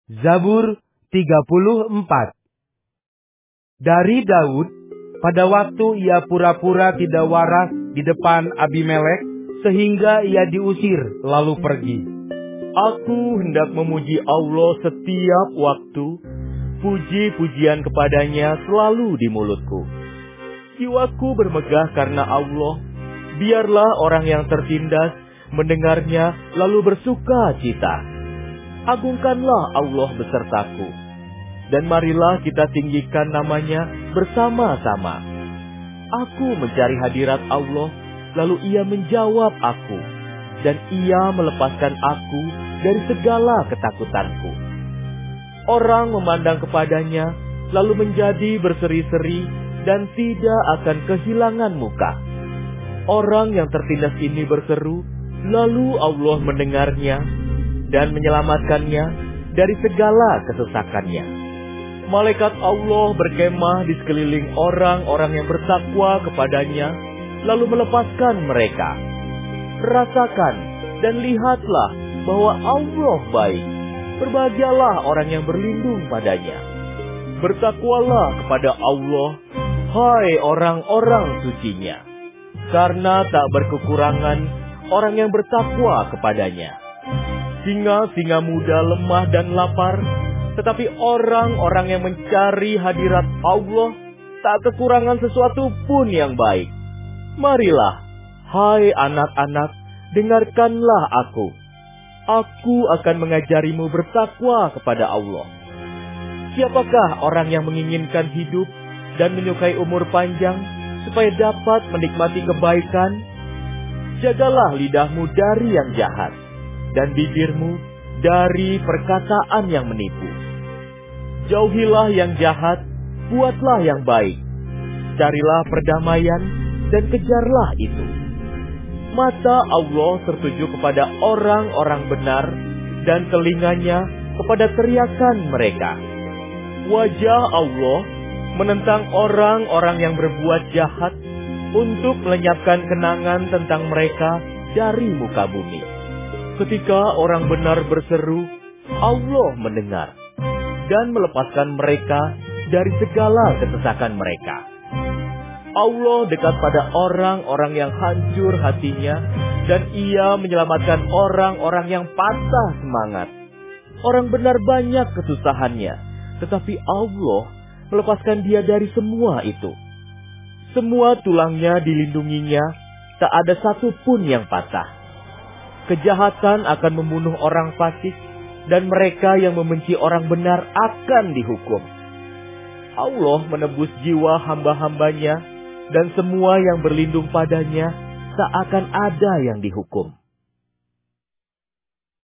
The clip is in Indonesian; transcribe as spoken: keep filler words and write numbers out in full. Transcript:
Zabur tiga puluh empat. Dari Daud, pada waktu ia pura-pura tidak waras di depan Abimelek, sehingga ia diusir lalu pergi. Aku hendak memuji Allah setiap waktu, puji-pujian kepadanya selalu di mulutku. Jiwaku bermegah karena Allah, biarlah orang yang tertindas mendengarnya lalu bersuka cita. Agungkanlah Allah besertaku, dan marilah kita tinggikan namanya bersama-sama. Aku mencari hadirat Allah, lalu ia menjawab aku, dan ia melepaskan aku dari segala ketakutanku. Orang memandang kepadanya, lalu menjadi berseri-seri dan tidak akan kehilangan muka. Orang yang tertindas ini berseru, lalu Allah mendengarnya dan menyelamatkannya dari segala kesesakannya. Malaikat Allah berkemah di sekeliling orang-orang yang bertakwa kepadanya, lalu melepaskan mereka. Rasakan dan lihatlah bahwa Allah baik. Berbahagialah orang yang berlindung padanya. Bertakwalah kepada Allah, hai orang-orang sucinya, karena tak berkekurangan orang yang bertakwa kepadanya. Singa-singa muda lemah dan lapar, tetapi orang-orang yang mencari hadirat Allah tak kekurangan sesuatu pun yang baik. Marilah, hai anak-anak, dengarkanlah aku. Aku akan mengajarimu bertakwa kepada Allah. Siapakah orang yang menginginkan hidup dan menyukai umur panjang supaya dapat menikmati kebaikan? Jagalah lidahmu dari yang jahat, dan bibirmu dari perkataan yang menipu. Jauhilah yang jahat, buatlah yang baik. Carilah perdamaian dan kejarlah itu. Mata Allah tertuju kepada orang-orang benar, dan telinganya kepada teriakan mereka. Wajah Allah menentang orang-orang yang berbuat jahat, untuk melenyapkan kenangan tentang mereka dari muka bumi. Ketika orang benar berseru, Allah mendengar dan melepaskan mereka dari segala kesesakan mereka. Allah dekat pada orang-orang yang hancur hatinya, dan ia menyelamatkan orang-orang yang patah semangat. Orang benar banyak kesusahannya, tetapi Allah melepaskan dia dari semua itu. Semua tulangnya dilindunginya, tak ada satu pun yang patah. Kejahatan akan membunuh orang fasik, dan mereka yang membenci orang benar akan dihukum. Allah menebus jiwa hamba-hambanya, dan semua yang berlindung padanya tak akan ada yang dihukum.